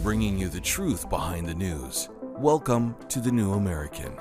bringing you the truth behind the news. Welcome to The New American.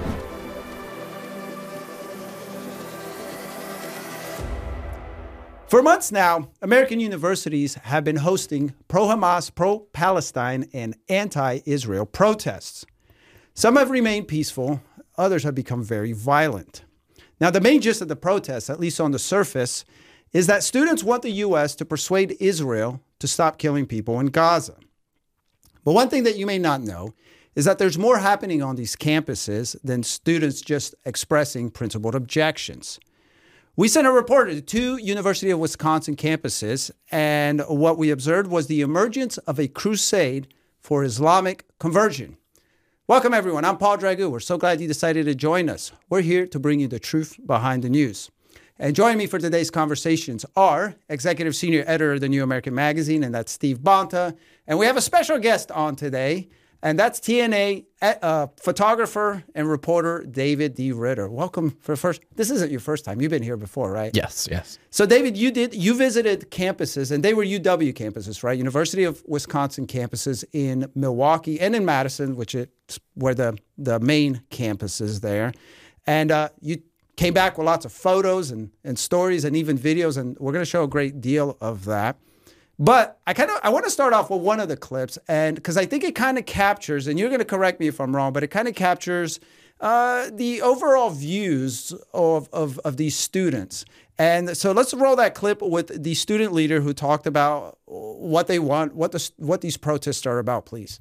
For months now, American universities have been hosting pro-Hamas, pro-Palestine, and anti-Israel protests. Some have remained peaceful, others have become very violent. Now, the main gist of the protests, at least on the surface, is that students want the U.S. to persuade Israel to stop killing people in Gaza. But one thing that you may not know is that there's more happening on these campuses than students just expressing principled objections. We sent a reporter to two University of Wisconsin campuses, and what we observed was the emergence of a crusade for Islamic conversion. Welcome, everyone. I'm Paul Dragoo. We're so glad you decided to join us. We're here to bring you the truth behind the news. And joining me for today's conversations are Executive Senior Editor of the New American Magazine, and that's Steve Bonta. And we have a special guest on today, and that's TNA photographer and reporter David D. Ritter. Welcome for first. This isn't your first time. You've been here before, right? Yes. So, David, you visited campuses, and they were UW campuses, right? University of Wisconsin campuses in Milwaukee and in Madison, which is where the main campus is there. And you came back with lots of photos and stories and even videos, and we're going to show a great deal of that. But I want to start off with one of the clips, and because I think it kind of captures, and you're going to correct me if I'm wrong, but it kind of captures the overall views of these students. And so let's roll that clip with the student leader who talked about what they want, what these protests are about, please.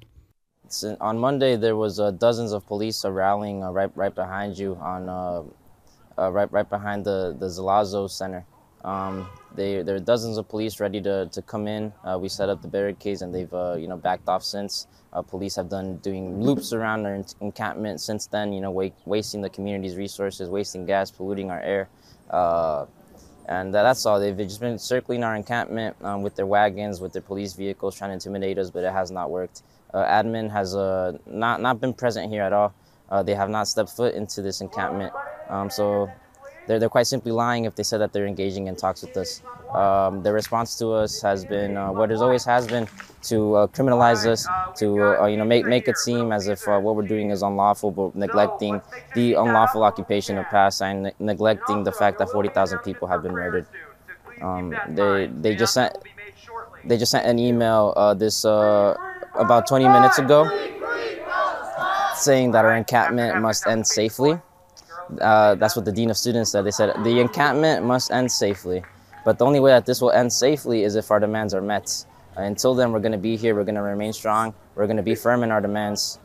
On Monday, there was dozens of police rallying right behind you on right behind the Zalazo Center. There are dozens of police ready to come in. We set up the barricades, and they've backed off since. Police have doing loops around their encampment since then. Wasting the community's resources, wasting gas, polluting our air, and that's all. They've just been circling our encampment with their wagons, with their police vehicles, trying to intimidate us, but it has not worked. Admin has not been present here at all. They have not stepped foot into this encampment. So they're quite simply lying if they said that they're engaging in talks with us. Their response to us has been what it always has been, to criminalize us, to make it seem as if what we're doing is unlawful, but neglecting the unlawful occupation of Palestine, neglecting the fact that 40,000 people have been murdered. They just sent an email about 20 minutes ago saying that our encampment must end safely. That's what the Dean of Students said. They said the encampment must end safely, but the only way that this will end safely is if our demands are met. Until then, we're going to be here. We're going to remain strong. We're going to be firm in our demands.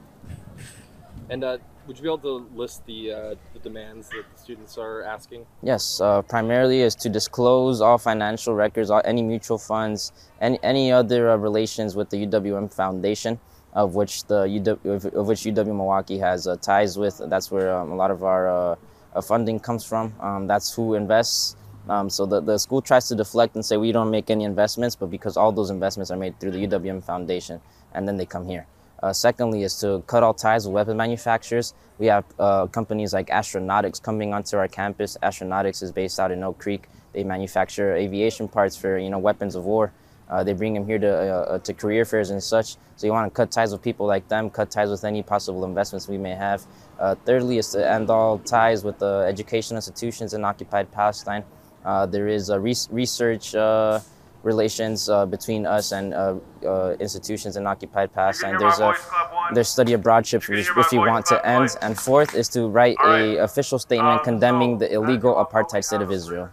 And would you be able to list the demands that the students are asking? Yes, primarily is to disclose all financial records, any mutual funds, any other relations with the UWM Foundation, of which UW Milwaukee has ties with. That's where a lot of our funding comes from. That's who invests. So the school tries to deflect and say we don't make any investments, but because all those investments are made through the UWM Foundation, and then they come here. Secondly is to cut all ties with weapon manufacturers. We have companies like Astronautics coming onto our campus. Astronautics is based out in Oak Creek. They manufacture aviation parts for weapons of war. They bring them here to career fairs and such. So you want to cut ties with people like them, cut ties with any possible investments we may have. Thirdly is to end all ties with educational institutions in occupied Palestine. There is research relations between us and institutions in occupied Palestine. There's study abroad trips which we want to end. And fourth is to write an official statement condemning the illegal apartheid state of Israel.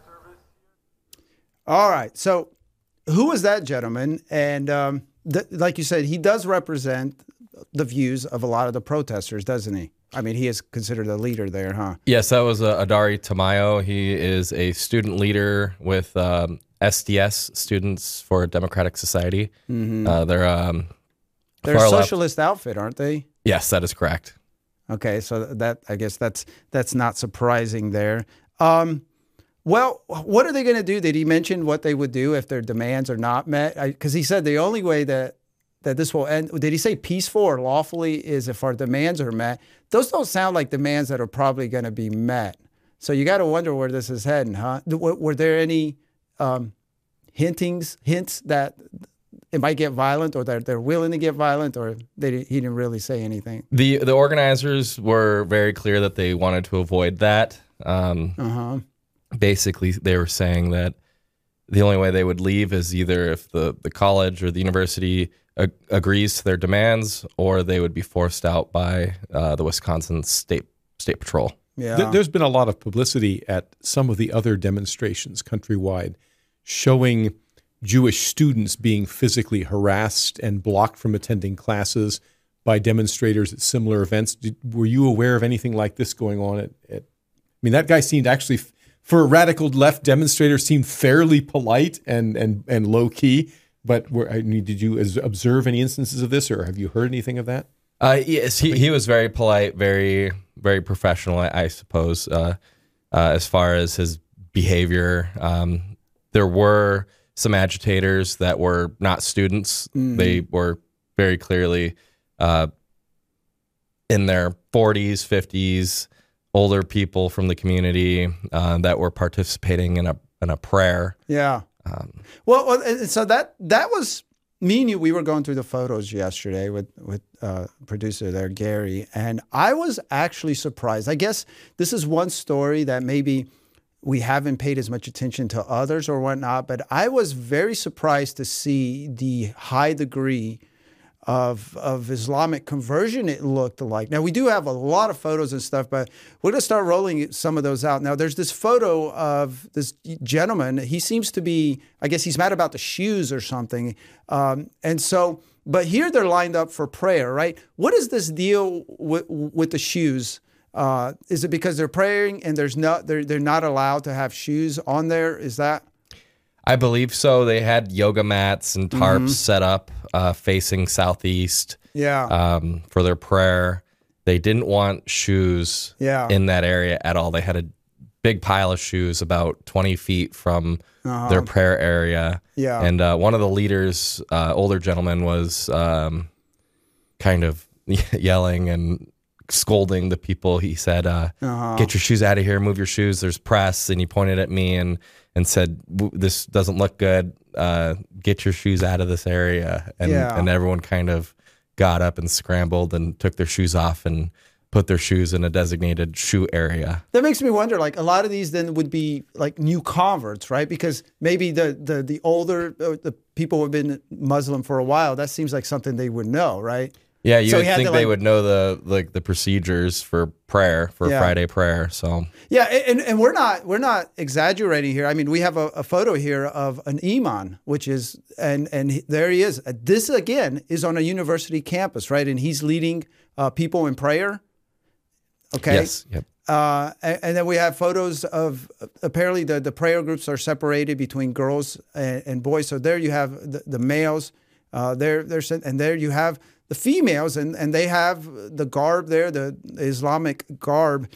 All right. So who is that gentleman? And like you said, he does represent the views of a lot of the protesters, doesn't he? I mean, he is considered a leader there, huh? Yes, that was Adari Tamayo. He is a student leader with SDS, Students for Democratic Society. Mm-hmm. They're a socialist outfit, aren't they? Yes, that is correct. Okay, so that I guess that's not surprising there. Well, what are they going to do? Did he mention what they would do if their demands are not met? Because he said the only way that this will end, did he say peaceful or lawfully, is if our demands are met? Those don't sound like demands that are probably going to be met. So you got to wonder where this is heading, huh? Were there any hints that it might get violent, or they're willing to get violent, or he didn't really say anything? The organizers were very clear that they wanted to avoid that. Basically, they were saying that the only way they would leave is either if the college or the university agrees to their demands, or they would be forced out by the Wisconsin State Patrol. Yeah. There's been a lot of publicity at some of the other demonstrations countrywide showing Jewish students being physically harassed and blocked from attending classes by demonstrators at similar events. Were you aware of anything like this going on? I mean, that guy seemed actually, for a radical left demonstrator, seemed fairly polite and low key. But did you observe any instances of this, or have you heard anything of that? Yes, he was very polite, very, very professional, I suppose, as far as his behavior. There were some agitators that were not students. They were very clearly in their 40s, 50s, older people from the community that were participating in a prayer. Yeah. Well, so that was me and you. We were going through the photos yesterday with producer there, Gary, and I was actually surprised. I guess this is one story that maybe we haven't paid as much attention to others or whatnot, but I was very surprised to see the high degree of Islamic conversion it looked like. Now, we do have a lot of photos and stuff, but we're going to start rolling some of those out. Now, there's this photo of this gentleman. He seems to be, I guess he's mad about the shoes or something. But here they're lined up for prayer, right? What is this deal with the shoes? Is it because they're praying and they're not allowed to have shoes on there? Is that? I believe so. They had yoga mats and tarps set up facing southeast for their prayer. They didn't want shoes in that area at all. They had a big pile of shoes about 20 feet from their prayer area. Yeah. And one of the leaders, older gentleman, was kind of yelling and scolding the people. He said, get your shoes out of here, move your shoes, there's press. And he pointed at me and said, this doesn't look good, get your shoes out of this area. And everyone kind of got up and scrambled and took their shoes off and put their shoes in a designated shoe area. That makes me wonder, like, a lot of these then would be like new converts, right? Because maybe the older, the people who have been Muslim for a while, that seems like something they would know, right? Yeah, you would think they would know the procedures for prayer, for Friday prayer. So yeah, and we're not exaggerating here. I mean, we have a photo here of an imam, which is and there he is. This again is on a university campus, right? And he's leading people in prayer. Okay. Yes. Yep. And then we have photos of apparently the prayer groups are separated between girls and boys. So there you have the males. They're and there you have the females, and they have the garb there, the Islamic garb.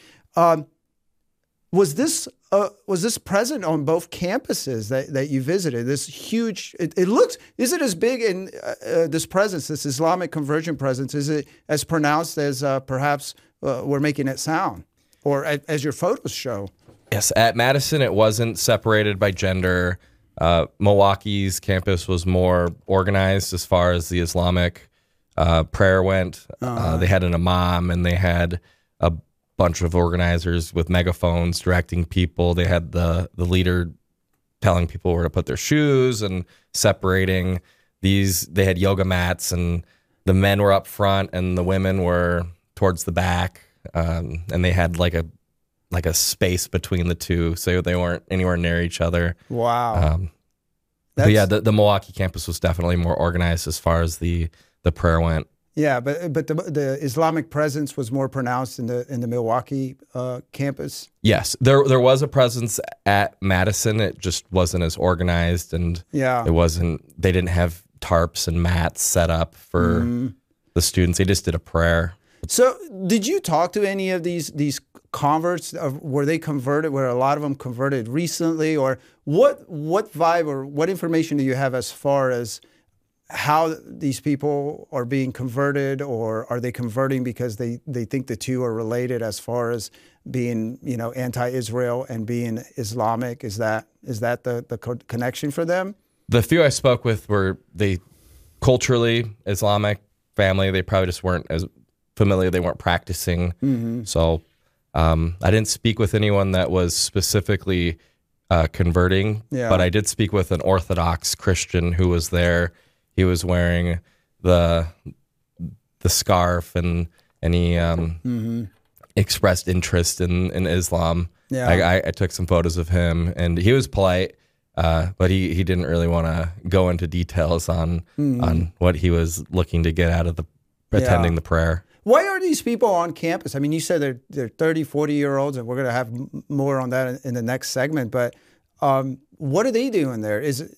Was this present on both campuses that you visited? This huge, it looks, is it as big in this presence, this Islamic conversion presence? Is it as pronounced as perhaps we're making it sound, or as your photos show? Yes, at Madison, it wasn't separated by gender. Milwaukee's campus was more organized as far as the Islamic prayer went. They had an imam, and they had a bunch of organizers with megaphones directing people. They had the leader telling people where to put their shoes and separating these. They had yoga mats, and the men were up front and the women were towards the back. And they had like a space between the two, so they weren't anywhere near each other. Wow. But yeah, the Milwaukee campus was definitely more organized as far as the prayer went. Yeah, but the Islamic presence was more pronounced in the Milwaukee campus. Yes, there was a presence at Madison. It just wasn't as organized, and it wasn't. They didn't have tarps and mats set up for the students. They just did a prayer. So, did you talk to any of these converts? Were they converted? Were a lot of them converted recently, or what vibe or what information do you have as far as how these people are being converted, or are they converting because they think the two are related as far as being, anti-Israel and being Islamic? Is that the connection for them? The few I spoke with they culturally Islamic family. They probably just weren't as familiar. They weren't practicing. Mm-hmm. So I didn't speak with anyone that was specifically converting, but I did speak with an Orthodox Christian who was there. He was wearing the scarf, and he expressed interest in Islam. Yeah. I took some photos of him, and he was polite, but he didn't really want to go into details on what he was looking to get out of attending the prayer. Why are these people on campus? I mean, you said they're 30, 40-year-olds, and we're going to have more on that in the next segment, but what are they doing there?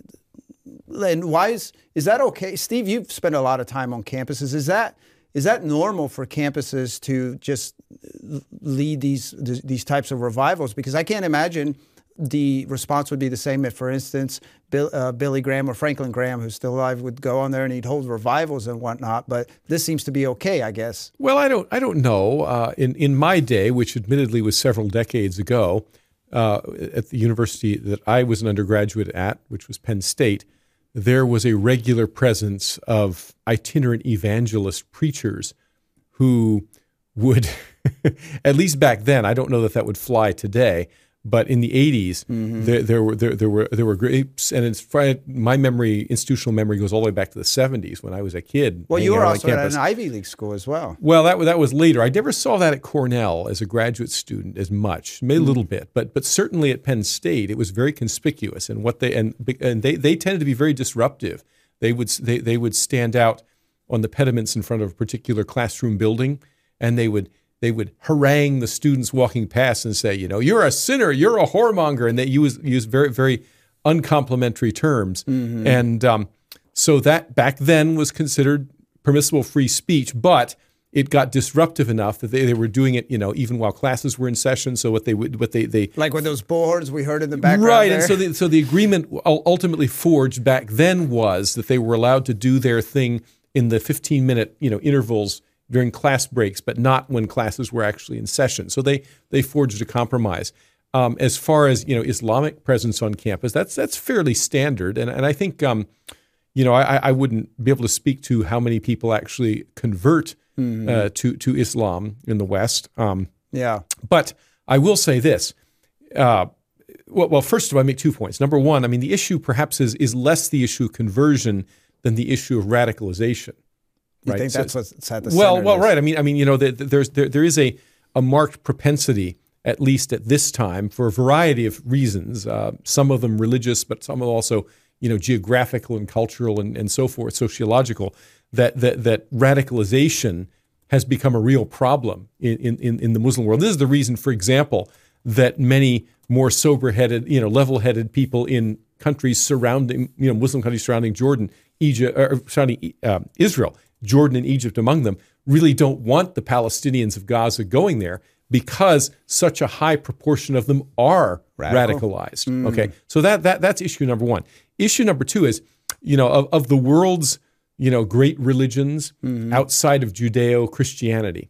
And why is that okay? Steve, you've spent a lot of time on campuses. Is that normal for campuses to just lead these types of revivals? Because I can't imagine the response would be the same if, for instance, Billy Graham or Franklin Graham, who's still alive, would go on there and he'd hold revivals and whatnot. But this seems to be okay, I guess. Well, I don't know. In my day, which admittedly was several decades ago, at the university that I was an undergraduate at, which was Penn State, there was a regular presence of itinerant evangelist preachers who would, at least back then, I don't know that would fly today, but in the 80s, there were groups, and my memory, institutional memory, goes all the way back to the 70s when I was a kid. Well, you were also at an Ivy League school as well. Well, that was later. I never saw that at Cornell as a graduate student as much, maybe a little bit, but certainly at Penn State, it was very conspicuous. And they tended to be very disruptive. They would stand out on the pediments in front of a particular classroom building, and they would harangue the students walking past and say, you're a sinner, you're a whoremonger, and they use very, very uncomplimentary terms. Mm-hmm. And so that back then was considered permissible free speech, but it got disruptive enough that they were doing it, even while classes were in session. So what they like with those bullhorns we heard in the background, right? There. And so the agreement ultimately forged back then was that they were allowed to do their thing in the 15-minute intervals during class breaks, but not when classes were actually in session. So they forged a compromise. As far as Islamic presence on campus, that's fairly standard, and I think I wouldn't be able to speak to how many people actually convert to Islam in the West. But I will say this. Well, first of all, I make 2 points. Number one, I mean, the issue perhaps is less the issue of conversion than the issue of radicalization. You think that's what's at the well, center? Well, right. I mean, there is a marked propensity, at least at this time, for a variety of reasons. Some of them religious, but some of them also, geographical and cultural and so forth, sociological. That radicalization has become a real problem in the Muslim world. This is the reason, for example, that many more sober-headed, level-headed people in countries surrounding, Muslim countries surrounding Jordan, Egypt, or surrounding Israel, Jordan and Egypt among them, really don't want the Palestinians of Gaza going there because such a high proportion of them are radicalized. Okay, so that's issue number one. Issue number two is, of the world's, great religions outside of Judeo-Christianity,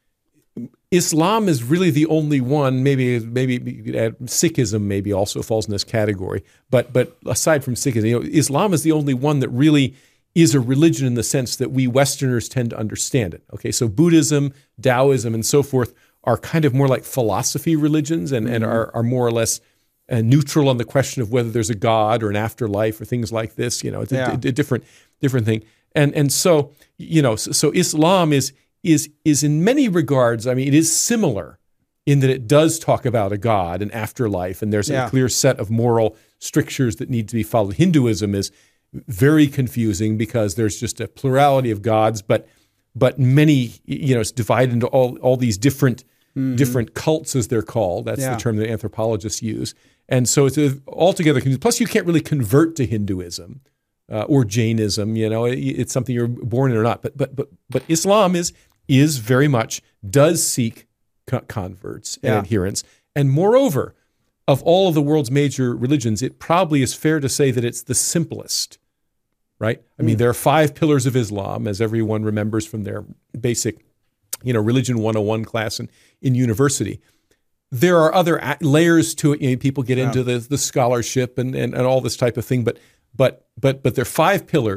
Islam is really the only one. Maybe Sikhism maybe also falls in this category. But aside from Sikhism, Islam is the only one that really is a religion in the sense that we Westerners tend to understand it. Okay, so Buddhism, Taoism, and so forth are kind of more like philosophy religions and are more or less neutral on the question of whether there's a God or an afterlife or things like this. It's a different thing. And so so Islam is in many regards, I mean, it is similar in that it does talk about a God, an afterlife, and there's a clear set of moral strictures that need to be followed. Hinduism is very confusing because there's just a plurality of gods, but many, it's divided into all these different cults, as they're called. That's the term that anthropologists use. And so it's altogether confusing. Plus, you can't really convert to Hinduism or Jainism. It's something you're born in or not. But Islam is very much does seek converts and adherents. And moreover, of all of the world's major religions, it probably is fair to say that it's the simplest, right? I mean, there are 5 pillars of Islam, as everyone remembers from their basic, Religion 101 class in university. There are other layers to it. People get into the scholarship and all this type of thing, but there are 5 pillars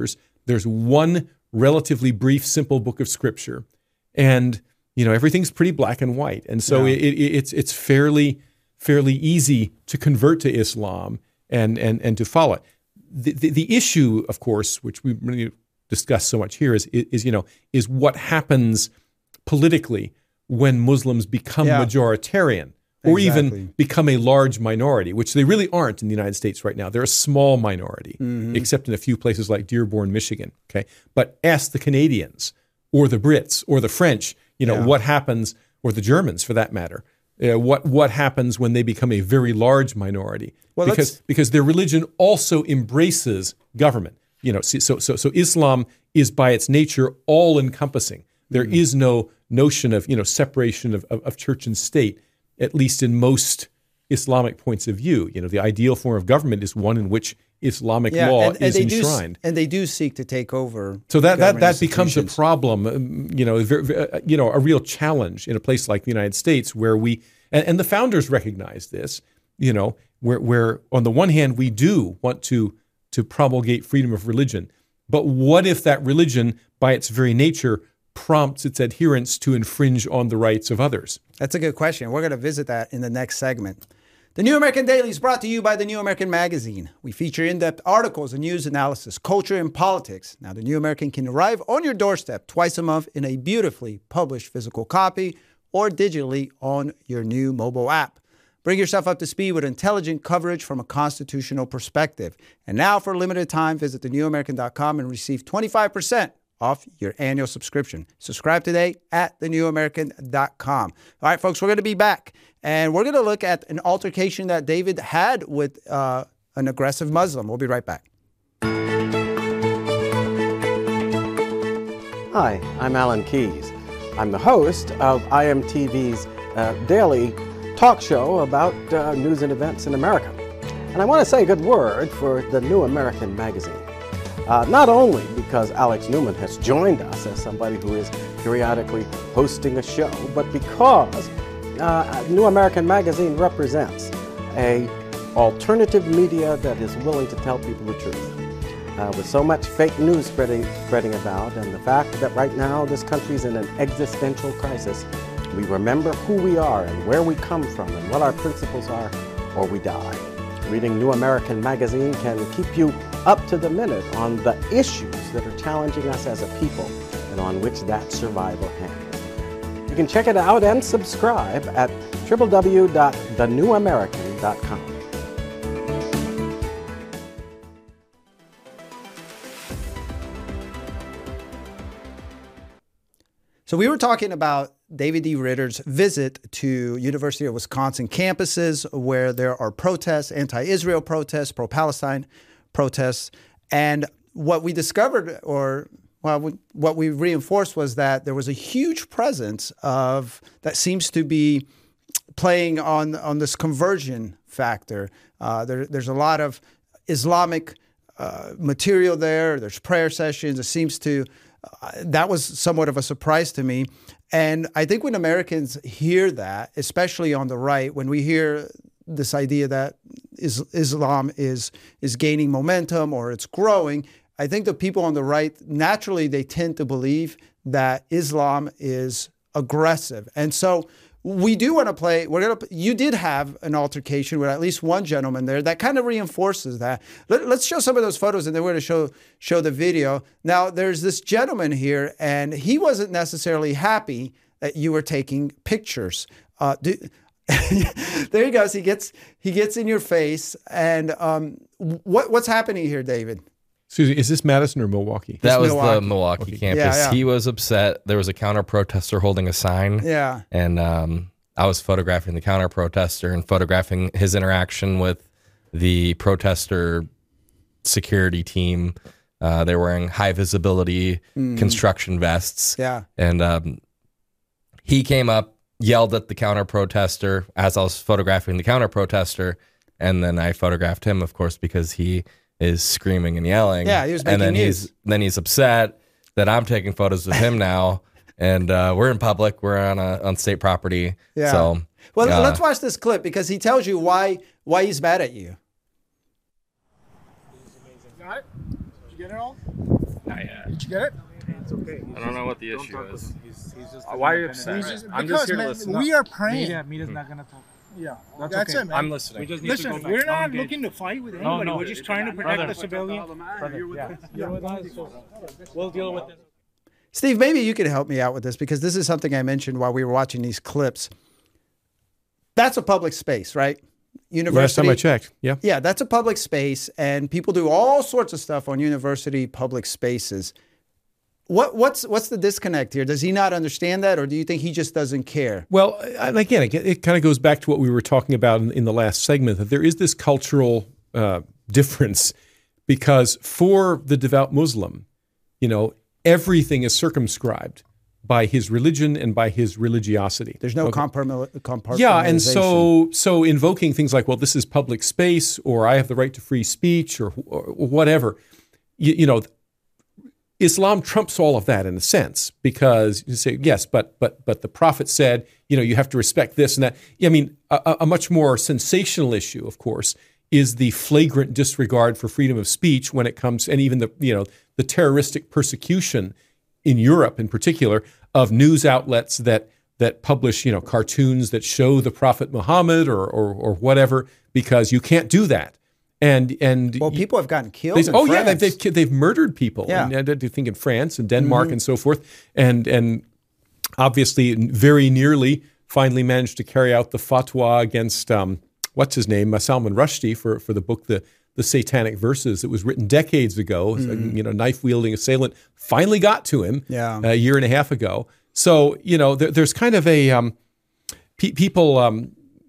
There's one relatively brief, simple book of scripture, and everything's pretty black and white, and so it's fairly easy to convert to Islam and to follow it. The issue, of course, which we really discuss so much here, is what happens politically when Muslims become majoritarian, or even become a large minority, which they really aren't in the United States right now. They're a small minority, except in a few places like Dearborn, Michigan. Okay, but ask the Canadians or the Brits or the French, what happens, or the Germans for that matter. What happens when they become a very large minority? Well, because their religion also embraces government. So Islam is by its nature all encompassing. There is no notion of separation of church and state, at least in most Islamic points of view. The ideal form of government is one in which Islamic law is enshrined. And they do seek to take over. So that becomes a problem, a real challenge in a place like the United States, where and the founders recognized this, where on the one hand we do want to promulgate freedom of religion, but what if that religion, by its very nature, prompts its adherents to infringe on the rights of others? That's a good question. We're going to visit that in the next segment. The New American Daily is brought to you by the New American Magazine. We feature in-depth articles and news analysis, culture, and politics. Now, the New American can arrive on your doorstep twice a month in a beautifully published physical copy or digitally on your new mobile app. Bring yourself up to speed with intelligent coverage from a constitutional perspective. And now, for a limited time, visit thenewamerican.com and receive 25% off your annual subscription. Subscribe today at thenewamerican.com. All right, folks, we're going to be back, and we're going to look at an altercation that David had with an aggressive Muslim. We'll be right back. Hi, I'm Alan Keyes. I'm the host of IMTV's daily talk show about news and events in America. And I want to say a good word for the New American Magazine. Not only because Alex Newman has joined us as somebody who is periodically hosting a show, but because New American Magazine represents a alternative media that is willing to tell people the truth. With so much fake news spreading about, and the fact that right now this country is in an existential crisis, we remember who we are and where we come from and what our principles are, or we die. Reading New American Magazine can keep you up to the minute on the issues that are challenging us as a people and on which that survival hangs. You can check it out and subscribe at www.thenewamerican.com. So we were talking about David D. Ritter's visit to University of Wisconsin campuses where there are protests, anti-Israel protests, pro-Palestine protests. And what we discovered, what we reinforced, was that there was a huge presence of that seems to be playing on this conversion factor. There's a lot of Islamic material there. There's prayer sessions. It seems to that was somewhat of a surprise to me. And I think when Americans hear that, especially on the right, when we hear this idea that Islam is gaining momentum or it's growing, I think the people on the right, naturally, they tend to believe that Islam is aggressive. And so we do want to play. You did have an altercation with at least one gentleman there that kind of reinforces that. Let's show some of those photos, and then we're going to show the video. Now, there's this gentleman here, and he wasn't necessarily happy that you were taking pictures. There he goes. He gets in your face. And what's happening here, David? Excuse me, is this Madison or Milwaukee? That was the Milwaukee campus. Yeah. He was upset. There was a counter-protester holding a sign. Yeah. And I was photographing the counter-protester and photographing his interaction with the protester security team. They're wearing high-visibility construction vests. Yeah. And he came up, yelled at the counter-protester as I was photographing the counter-protester, and then I photographed him, of course, because he is screaming and yelling. Yeah, he was making news. Then he's upset that I'm taking photos of him now, and we're in public. We're on state property. Yeah. So, let's watch this clip because he tells you why he's mad at you. Got it? Did you get it all? Did you get it? It's okay. I don't know what the issue is. He's just why are you upset? I'm just here to listen. We are praying. Media's not gonna talk. Yeah, that's okay. it, man. I'm listening. We just need Listen, to go we're back. not looking to fight with anybody. No. We're just trying to protect the civilian. You're with us, so we'll deal with it. Steve, maybe you could help me out with this because this is something I mentioned while we were watching these clips. That's a public space, right? University. Last time I checked, yeah. Yeah, that's a public space, and people do all sorts of stuff on university public spaces. What's the disconnect here? Does he not understand that, or do you think he just doesn't care? Well, and again, it kind of goes back to what we were talking about in the last segment, that there is this cultural difference, because for the devout Muslim, everything is circumscribed by his religion and by his religiosity. There's no compartmentalization. Yeah, and so invoking things like, well, this is public space, or I have the right to free speech, or whatever, Islam trumps all of that in a sense, because you say, yes, but the Prophet said, you have to respect this and that. I mean, a much more sensational issue, of course, is the flagrant disregard for freedom of speech when it comes, and even the terroristic persecution in Europe in particular of news outlets that publish, cartoons that show the Prophet Muhammad or whatever, because you can't do that. And people have gotten killed. They've murdered people. Yeah. And I think in France and Denmark and so forth, and obviously very nearly finally managed to carry out the fatwa against what's his name, Salman Rushdie for the book the Satanic Verses. It was written decades ago. Knife wielding assailant finally got to him a year and a half ago. So there's kind of a people.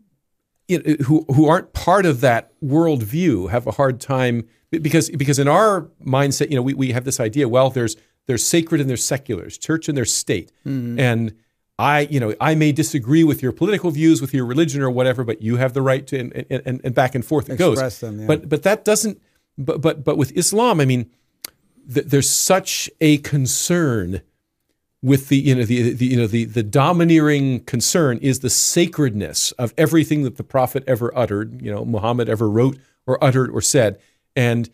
Who aren't part of that worldview have a hard time, because in our mindset, we have this idea, well, there's sacred and there's secular, there's church and there's state. And I may disagree with your political views, with your religion or whatever, but you have the right to, and back and forth it goes. Them, yeah. But that doesn't, but with Islam, I mean, there's such a concern with the domineering concern is the sacredness of everything that the Prophet ever uttered, Muhammad ever wrote or uttered or said, and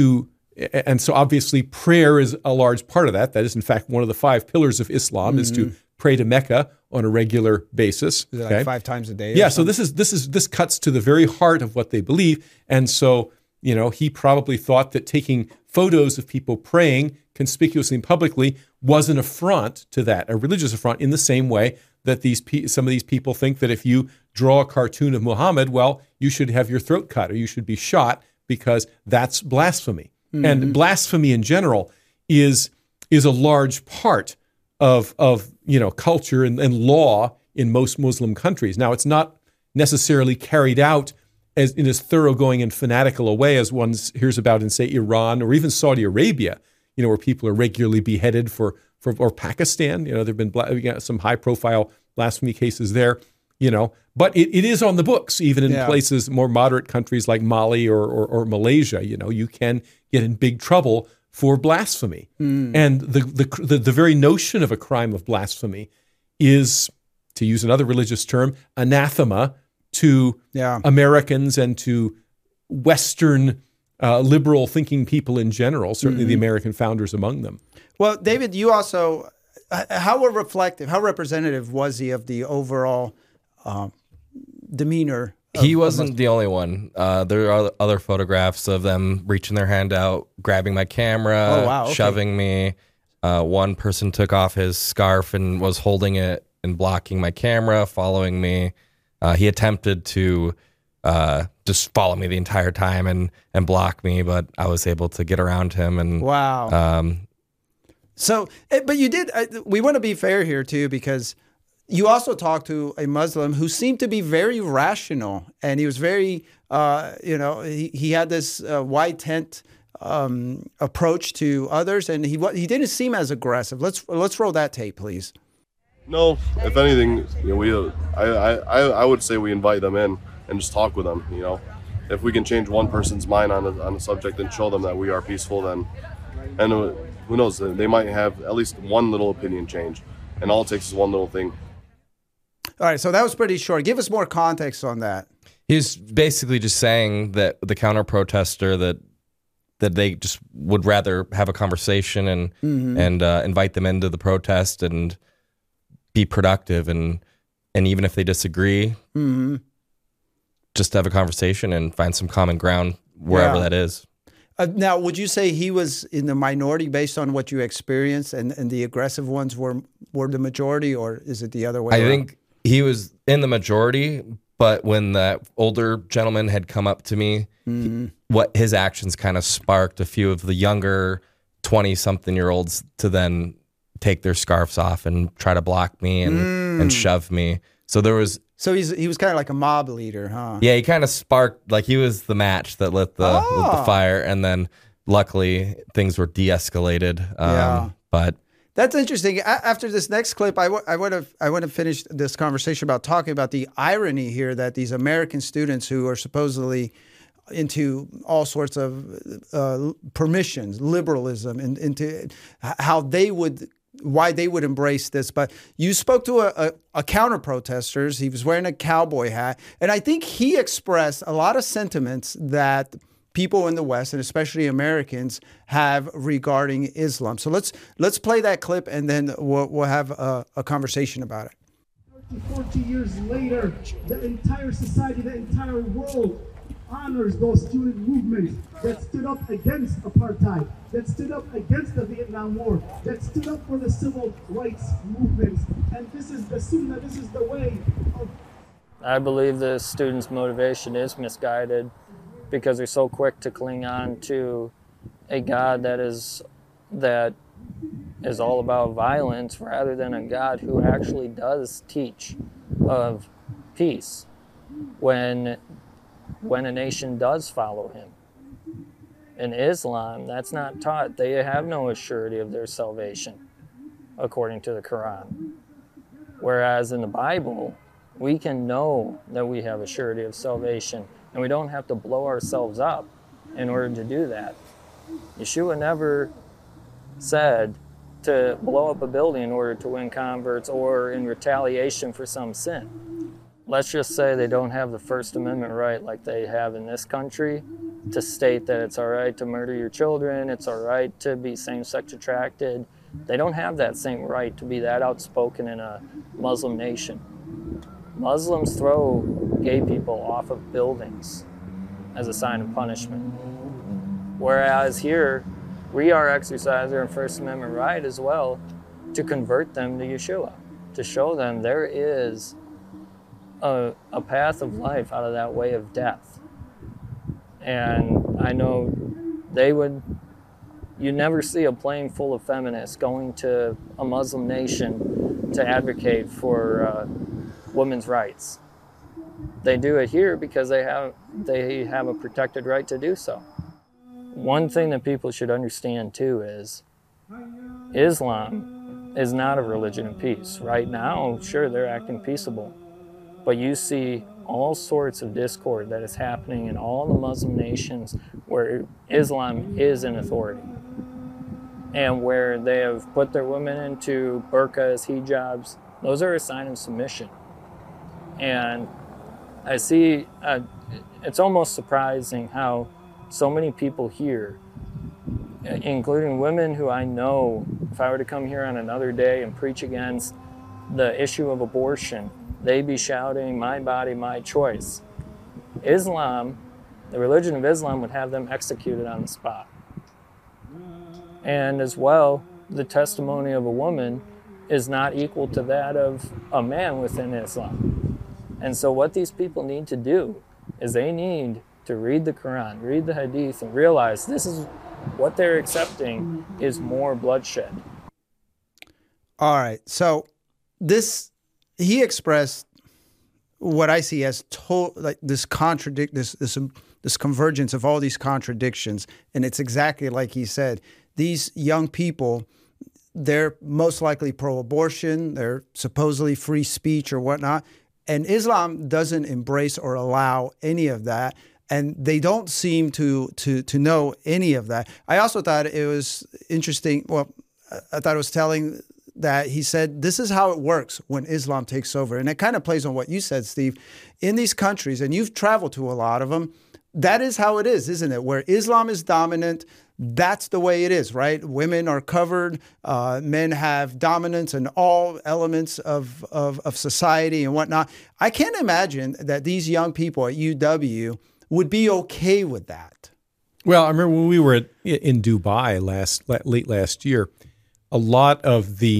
so obviously prayer is a large part of that. That is in fact one of the 5 pillars of Islam, is to pray to Mecca on a regular basis. Is it like 5 times a day? Yeah. So this cuts to the very heart of what they believe, and so he probably thought that taking photos of people praying conspicuously and publicly was an affront to that, a religious affront, in the same way that some of these people think that if you draw a cartoon of Muhammad, well, you should have your throat cut or you should be shot because that's blasphemy. And blasphemy in general is a large part of culture and law in most Muslim countries. Now, it's not necessarily carried out in as thoroughgoing and fanatical a way as one hears about in, say, Iran or even Saudi Arabia, where people are regularly beheaded or Pakistan. There have been some high-profile blasphemy cases there. But it is on the books, even in places, more moderate countries like Mali or Malaysia. You can get in big trouble for blasphemy, and the very notion of a crime of blasphemy is, to use another religious term, anathema to Americans and to Western liberal thinking people in general, certainly the American founders among them. Well, David, you also, how representative was he of the overall demeanor? He wasn't the only one. There are other photographs of them reaching their hand out, grabbing my camera, shoving me. One person took off his scarf and was holding it and blocking my camera, following me. He attempted to just follow me the entire time and block me, but I was able to get around him. And So, but you did. We want to be fair here too, because you also talked to a Muslim who seemed to be very rational, and he was very, he had this white tent approach to others, and he didn't seem as aggressive. Let's roll that tape, please. No, if anything, I would say we invite them in and just talk with them. If we can change one person's mind on a subject and show them that we are peaceful, then, and who knows, they might have at least one little opinion change, and all it takes is one little thing. All right, so that was pretty short. Give us more context on that. He's basically just saying that the counter-protester that that they just would rather have a conversation and invite them into the protest and be productive, and even if they disagree, just have a conversation and find some common ground wherever that is. Now, would you say he was in the minority based on what you experienced, and the aggressive ones were the majority, or is it the other way around? I think he was in the majority, but when that older gentleman had come up to me, what his actions kind of sparked a few of the younger 20-something-year-olds to then take their scarves off and try to block me and shove me. So there was... So he was kind of like a mob leader, huh? Yeah, he kind of sparked, like he was the match that lit the fire, and then luckily things were de-escalated. But that's interesting. After this next clip, I want to finish this conversation about talking about the irony here that these American students who are supposedly into all sorts of permissions, liberalism, and into why they would embrace this. But you spoke to a counter-protesters. He was wearing a cowboy hat. And I think he expressed a lot of sentiments that people in the West, and especially Americans, have regarding Islam. So let's play that clip, and then we'll have a conversation about it. 40 years later, the entire society, the entire world honors those student movements that stood up against apartheid, that stood up against the Vietnam War, that stood up for the civil rights movements. And this is the sunnah, this is the way of... I believe the students' motivation is misguided because they're so quick to cling on to a God that is all about violence rather than a God who actually does teach of peace when a nation does follow him. In Islam, that's not taught. They have no assurity of their salvation, according to the Quran. Whereas in the Bible, we can know that we have a surety of salvation, and we don't have to blow ourselves up in order to do that. Yeshua never said to blow up a building in order to win converts or in retaliation for some sin. Let's just say they don't have the First Amendment right like they have in this country to state that it's all right to murder your children, it's all right to be same-sex attracted. They don't have that same right to be that outspoken in a Muslim nation. Muslims throw gay people off of buildings as a sign of punishment. Whereas here, we are exercising our First Amendment right as well to convert them to Yeshua, to show them there is a path of life out of that way of death. And I know you never see a plane full of feminists going to a Muslim nation to advocate for women's rights. They do it here because they have a protected right to do so. One thing that people should understand too is Islam is not a religion of peace. Right now, sure, they're acting peaceable. But you see all sorts of discord that is happening in all the Muslim nations where Islam is in authority and where they have put their women into burqas, hijabs. Those are a sign of submission. And I see, it's almost surprising how so many people here, including women who I know, if I were to come here on another day and preach against the issue of abortion, they'd be shouting, "My body, my choice." Islam, the religion of Islam, would have them executed on the spot. And as well, the testimony of a woman is not equal to that of a man within Islam. And so what these people need to do is they need to read the Quran, read the Hadith, and realize this is what they're accepting is more bloodshed. All right. So he expressed what I see as this convergence of all these contradictions, and it's exactly like he said. These young people, they're most likely pro-abortion, they're supposedly free speech or whatnot, and Islam doesn't embrace or allow any of that, and they don't seem to know any of that. I also thought it was interesting. Well, I thought it was telling that he said, this is how it works when Islam takes over. And it kind of plays on what you said, Steve. In these countries, and you've traveled to a lot of them, that is how it is, isn't it? Where Islam is dominant, that's the way it is, right? Women are covered. Men have dominance in all elements of society and whatnot. I can't imagine that these young people at UW would be okay with that. Well, I remember when we were in Dubai late last year, a lot of the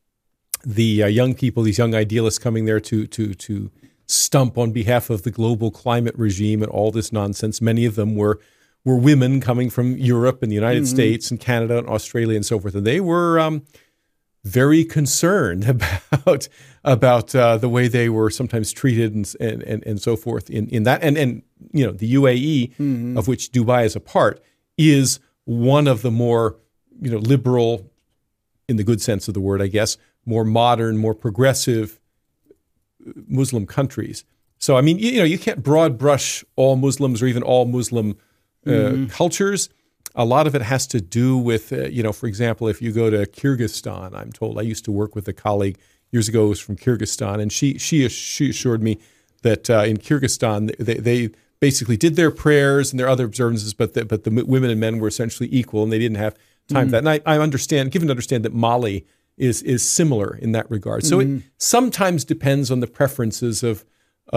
young people, these young idealists coming there to stump on behalf of the global climate regime and all this nonsense. Many of them were women coming from Europe and the United States and Canada and Australia and so forth. And they were very concerned about the way they were sometimes treated and so forth in that. And you know, the UAE, of which Dubai is a part, is one of the more, you know, liberal, in the good sense of the word, I guess, more modern, more progressive Muslim countries. So, I mean, you know, you can't broad brush all Muslims or even all Muslim cultures. A lot of it has to do with, you know, for example, if you go to Kyrgyzstan, I'm told, I used to work with a colleague years ago who was from Kyrgyzstan, and she assured me that in Kyrgyzstan, they basically did their prayers and their other observances, but the women and men were essentially equal, and they didn't have time for that. And I understand, given to understand that Mali is similar in that regard. So it sometimes depends on the preferences of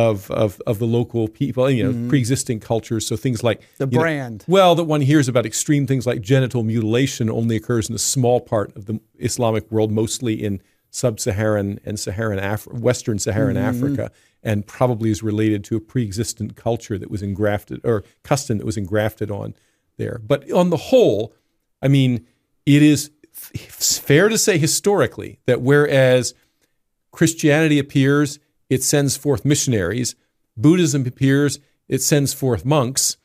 the local people, you know, pre-existing cultures. So things like the brand. That one hears about extreme things like genital mutilation only occurs in a small part of the Islamic world, mostly in sub-Saharan and Western Saharan Africa, and probably is related to a pre-existent culture that was engrafted, or custom that was engrafted on there. But on the whole, I mean, it is fair to say historically that whereas Christianity appears, it sends forth missionaries. Buddhism appears, it sends forth monks.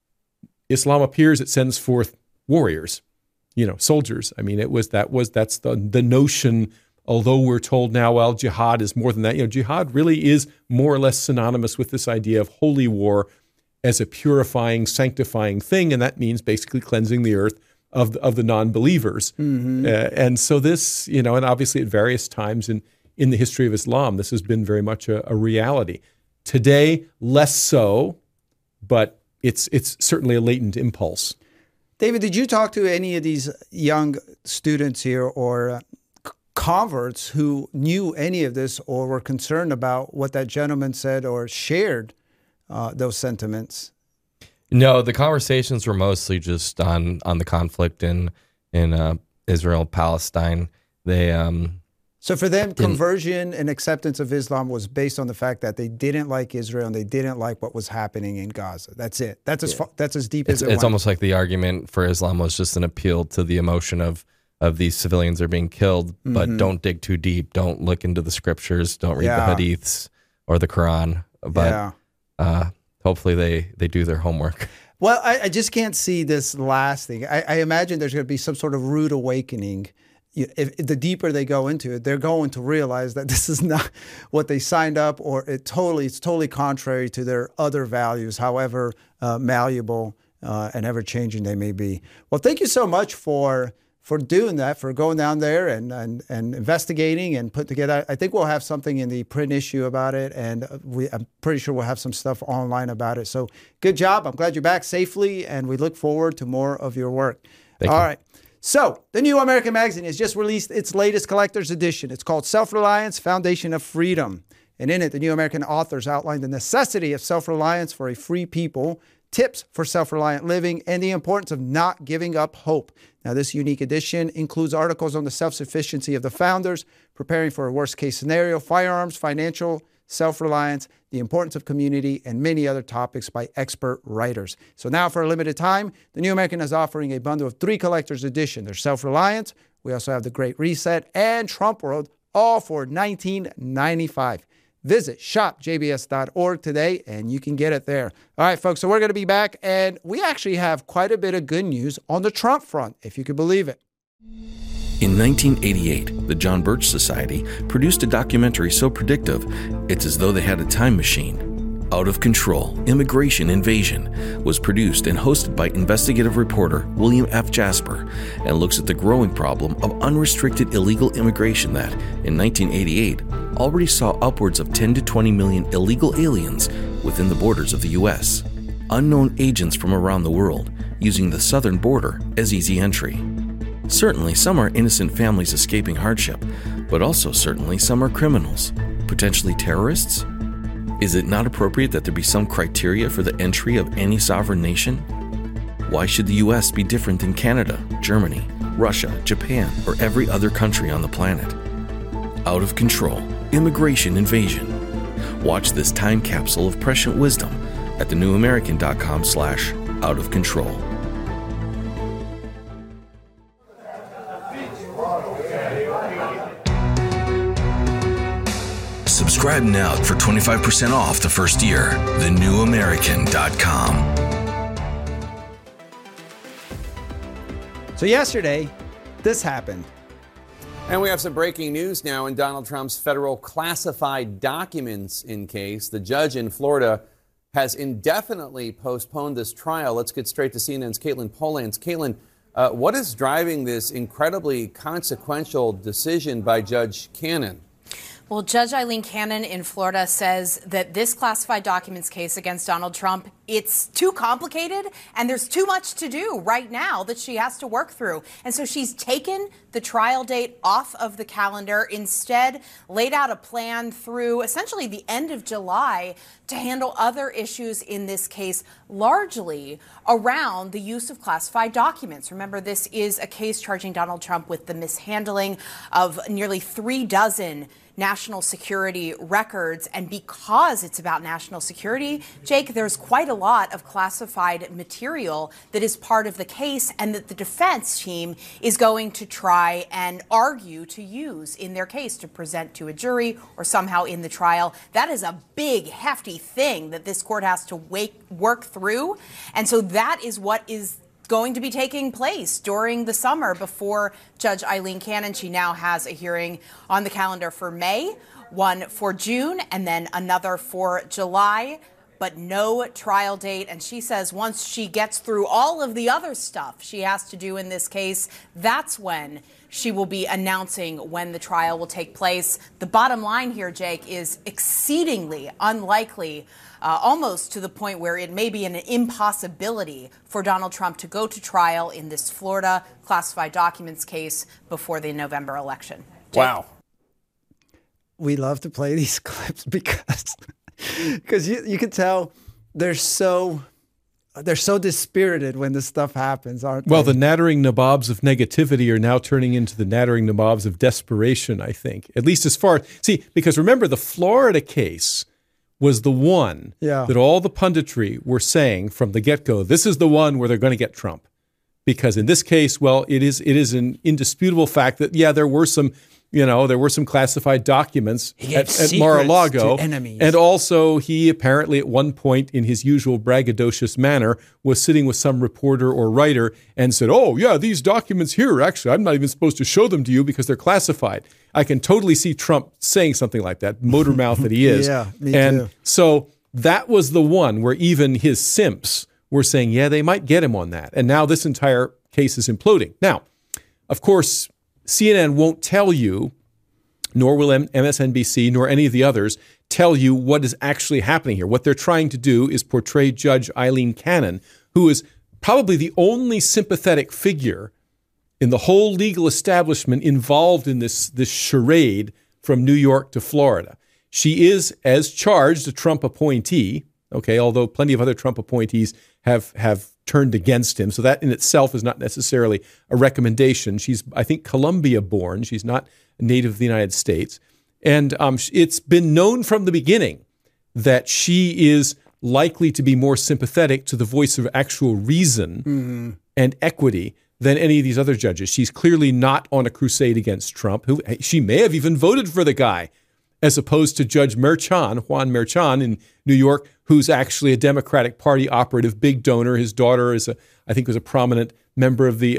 Islam appears, it sends forth warriors, you know, soldiers. I mean, that's the notion. Although we're told now, well, jihad is more than that. You know, jihad really is more or less synonymous with this idea of holy war as a purifying, sanctifying thing, and that means basically cleansing the earth of the non-believers. And so this, you know, and obviously at various times in the history of Islam, this has been very much a reality. Today, less so, but it's certainly a latent impulse. David, did you talk to any of these young students here or converts who knew any of this or were concerned about what that gentleman said or shared those sentiments? No, the conversations were mostly just on the conflict in Israel, Palestine. So for them, conversion and acceptance of Islam was based on the fact that they didn't like Israel and they didn't like what was happening in Gaza. That's it. That's as deep as it went. It's almost like the argument for Islam was just an appeal to the emotion of these civilians are being killed, but don't dig too deep. Don't look into the scriptures. Don't read the hadiths or the Quran. But hopefully they do their homework. Well, I just can't see this lasting. I imagine there's going to be some sort of rude awakening. If the deeper they go into it, they're going to realize that this is not what they signed up, or it's totally contrary to their other values, however malleable and ever-changing they may be. Well, thank you so much for doing that, for going down there and investigating and put together. I think we'll have something in the print issue about it, and I'm pretty sure we'll have some stuff online about it. So good job. I'm glad you're back safely, and we look forward to more of your work. Thank you. All right. So the New American Magazine has just released its latest collector's edition. It's called Self-Reliance, Foundation of Freedom. And in it, the New American authors outline the necessity of self-reliance for a free people, tips for self-reliant living, and the importance of not giving up hope. Now, this unique edition includes articles on the self-sufficiency of the founders, preparing for a worst-case scenario, firearms, financial self-reliance, the importance of community, and many other topics by expert writers. So now, for a limited time, the New American is offering a bundle of 3 collector's edition. There's Self-Reliance, we also have The Great Reset, and Trump World, all for $19.95. Visit shopjbs.org today, and you can get it there. All right, folks, so we're going to be back, and we actually have quite a bit of good news on the Trump front, if you could believe it. In 1988, the John Birch Society produced a documentary so predictive, it's as though they had a time machine. Out of Control, Immigration Invasion was produced and hosted by investigative reporter William F. Jasper and looks at the growing problem of unrestricted illegal immigration that, in 1988, already saw upwards of 10 to 20 million illegal aliens within the borders of the U.S. unknown agents from around the world using the southern border as easy entry. Certainly, some are innocent families escaping hardship, but also certainly some are criminals, potentially terrorists. Is it not appropriate that there be some criteria for the entry of any sovereign nation? Why should the U.S. be different than Canada, Germany, Russia, Japan, or every other country on the planet? Out of control, immigration invasion. Watch this time capsule of prescient wisdom at thenewamerican.com/outofcontrol. Subscribe now for 25% off the first year. thenewamerican.com. So yesterday, this happened. And we have some breaking news now in Donald Trump's federal classified documents case. The judge in Florida has indefinitely postponed this trial. Let's get straight to CNN's Caitlin Polans. Caitlin, what is driving this incredibly consequential decision by Judge Cannon? Well, Judge Eileen Cannon in Florida says that this classified documents case against Donald Trump, it's too complicated and there's too much to do right now that she has to work through. And so she's taken the trial date off of the calendar, instead laid out a plan through essentially the end of July to handle other issues in this case, largely around the use of classified documents. Remember, this is a case charging Donald Trump with the mishandling of nearly 36 national security records. And because it's about national security, Jake, there's quite a lot of classified material that is part of the case and that the defense team is going to try and argue to use in their case to present to a jury or somehow in the trial. That is a big, hefty thing that this court has to work through. And so that is what is going to be taking place during the summer before Judge Eileen Cannon. She now has a hearing on the calendar for May, one for June, and then another for July, but no trial date. And she says once she gets through all of the other stuff she has to do in this case, that's when she will be announcing when the trial will take place. The bottom line here, Jake, is exceedingly unlikely, almost to the point where it may be an impossibility for Donald Trump to go to trial in this Florida classified documents case before the November election. Jake? Wow. We love to play these clips because you can tell they're so dispirited when this stuff happens, aren't they? Well, the nattering nabobs of negativity are now turning into the nattering nabobs of desperation, I think. At least as far... See, because remember, the Florida case was the one that all the punditry were saying from the get-go, this is the one where they're going to get Trump. Because in this case, well, it is an indisputable fact that, there were some... there were some classified documents at Mar-a-Lago. And also he apparently at one point in his usual braggadocious manner was sitting with some reporter or writer and said, oh, yeah, these documents here, actually, I'm not even supposed to show them to you because they're classified. I can totally see Trump saying something like that, motor mouth that he is. Yeah, me too. So that was the one where even his simps were saying, yeah, they might get him on that. And now this entire case is imploding. Now, of course, CNN won't tell you, nor will MSNBC, nor any of the others, tell you what is actually happening here. What they're trying to do is portray Judge Eileen Cannon, who is probably the only sympathetic figure in the whole legal establishment involved in this charade from New York to Florida. She is, as charged, a Trump appointee, although plenty of other Trump appointees have turned against him. So that in itself is not necessarily a recommendation. She's, I think, Columbia born. She's not a native of the United States. And it's been known from the beginning that she is likely to be more sympathetic to the voice of actual reason and equity than any of these other judges. She's clearly not on a crusade against Trump, who she may have even voted for the guy, as opposed to Judge Juan Merchan in New York, who's actually a Democratic Party operative, big donor. His daughter was a prominent member of the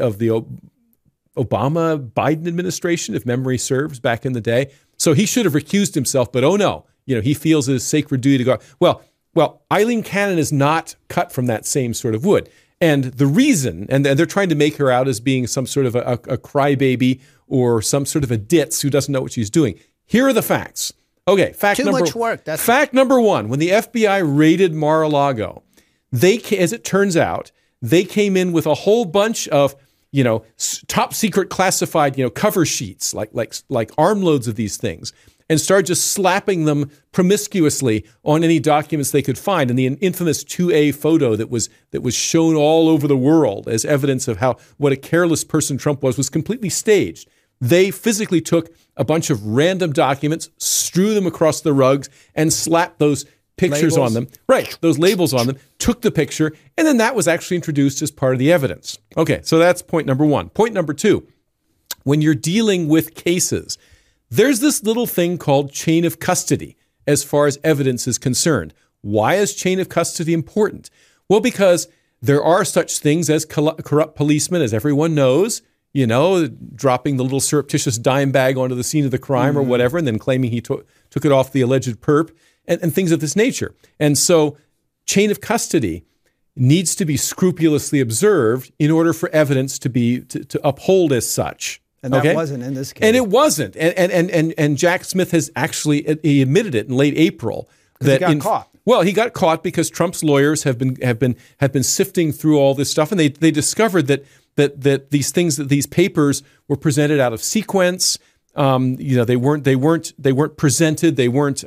Obama-Biden administration, if memory serves, back in the day. So he should have recused himself, but oh no, he feels it is sacred duty to go. Well, Eileen Cannon is not cut from that same sort of wood. And the reason, and they're trying to make her out as being some sort of a crybaby or some sort of a ditz who doesn't know what she's doing. Here are the facts. Okay, fact Too much work. Fact number one, when the FBI raided Mar-a-Lago, as it turns out, they came in with a whole bunch of, top secret classified, cover sheets, like armloads of these things, and started just slapping them promiscuously on any documents they could find. And the infamous 2A photo that was shown all over the world as evidence of what a careless person Trump was completely staged. They physically took a bunch of random documents, strew them across the rugs, and slapped those pictures on them. Right, those labels on them, took the picture, and then that was actually introduced as part of the evidence. Okay, so that's point number one. Point number two, when you're dealing with cases, there's this little thing called chain of custody as far as evidence is concerned. Why is chain of custody important? Well, because there are such things as corrupt policemen, as everyone knows, dropping the little surreptitious dime bag onto the scene of the crime or whatever, and then claiming he took it off the alleged perp, and things of this nature. And so chain of custody needs to be scrupulously observed in order for evidence to uphold as such. And that wasn't in this case. And it wasn't. And Jack Smith has actually, he admitted it in late April. That he got caught. Well, he got caught because Trump's lawyers have been sifting through all this stuff, and they discovered that these things, that these papers were presented out of sequence. They weren't presented. They weren't